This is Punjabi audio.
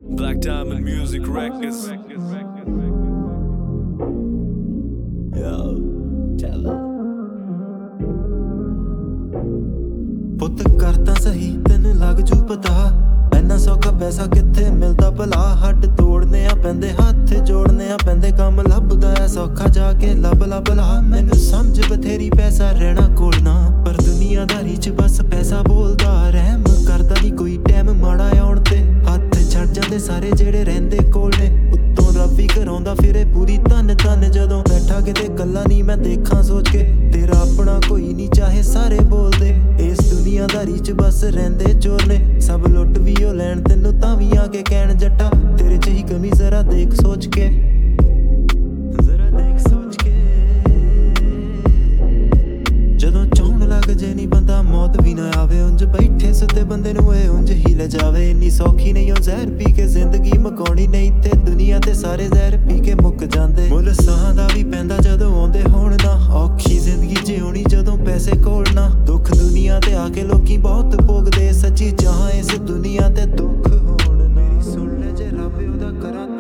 Black Diamond Music Records. Yo, tell her. ਪੁੱਤ ਕਰਤਾ ਸਹੀ ਤੈਨੂੰ ਲੱਗ ਜੂ ਪਤਾ ਐਨਾ ਸੌਖਾ ਪੈਸਾ ਕਿੱਥੇ ਮਿਲਦਾ ਭਲਾ ਹੱਡ ਤੋੜਨੇ ਆ ਪੈਂਦੇ ਹੱਥ ਜੋੜਨੇ ਆ ਪੈਂਦੇ ਕੰਮ ਲੱਭਦਾ ਐ ਸੌਖਾ ਜਾ ਕੇ ਲੱਭ ਲਾ ਮੈਨੂੰ ਸਮਝ ਬਥੇਰੀ ਪੈਸਾ ਰਹਿਣਾ ਕੋਲ ਨਾ ਪਰ ਦੁਨੀਆਦਾਰੀ ਚ ਬਸ ਪੈਸਾ ਬੋਲਦਾ ਰਹਿਮ ਕਰਦਾ ਨਹੀਂ ਕੋਈ ਟਾਈਮ ਮਾੜਾ ਆਉਣ ਤੇ ਹੱਥ ਛੱਡ ਜਾਂਦੇ ਸਾਰੇ ਜਿਹੜੇ ਰਹਿੰਦੇ ਕੋਲ ਨੇ ਉੱਤੋਂ ਰੱਬ ਵੀ ਕਰਾਉਂਦਾ ਫਿਰੇ ਪੂਰੀ ਧੰਨ ਜਦੋਂ ਬੈਠਾ ਕਿਤੇ ਗੱਲਾਂ ਨਹੀਂ ਮੈਂ ਦੇਖਾਂ ਸੋਚ ਕੇ ਤੇਰਾ ਆਪਣਾ ਕੋਈ ਨਹੀਂ ਚਾਹੇ ਸਾਰੇ ਬੋਲਦੇ ਇਸ ਦੁਨੀਆਦਾਰੀ ਚ ਬਸ ਰਹਿੰਦੇ ਚੋਰ ਨੇ ਸਭ ਲੁੱਟ ਵੀ ਉਹ ਲੈਣ ਤੈਨੂੰ ਤਾਂ ਵੀ ਆ ਕੇ ਕਹਿਣ ਜੱਟਾ ਤੇਰੇ ਚ ਹੀ ਕਮੀ ਜ਼ਰਾ ਦੇਖ ਸੋਚ ਕੇ ਜਦੋਂ ਚਾਹੁਣ ਲੱਗ ਜੇ ਨੀ ਬੰਦਾ ਮੌਤ ਵੀ ਨਾ ਆਵੇ ਉਂਝ ਬੈਠੇ ਸੁੱਤੇ ਬੰਦੇ ਨੂੰ ਇਹ ਉਂਝ ਹੀ ਲੈ ਜਾਵੇ ਇੰਨੀ ਸੌਖੀ ਨਹੀਂ ਉਹ ਜ਼ਹਿਰ ਪੀ ਕੇ ਜ਼ਿੰਦਗੀ ਮੁਕਾਉਣੀ ਨਹੀਂ ਤੇ ਦੁਨੀਆ ਤੇ ਸਾਰੇ ਜ਼ਹਿਰ ਪੀ ਕੇ ਮੁੱਕ ਜਾਂਦੇ ਮੁੱਲ ਸਾਹਾਂ ਦਾ ਵੀ ਪੈਂਦਾ ਜਦੋਂ ਆਉਂਦੇ ਹੋਣ ਨਾ ਔਖੀ ਜ਼ਿੰਦਗੀ ਜਿਉਣੀ ਜਦੋਂ ਪੈਸੇ ਕੋਲ ਨਾ ਦੁੱਖ ਦੁਨੀਆ ਤੇ ਆ ਕੇ ਲੋਕੀ ਬਹੁਤ ਭੋਗਦੇ ਸੱਚੀ ਚਾਹਾਂ ਇਸ ਦੁਨੀਆ ਤੇ ਦੁੱਖ ਹੋਣ ਨਾ ਮੇਰੀ ਸੁਣ ਲੈ ਜੇ ਰੱਬ ਉਹਦਾ ਕਰਾਂ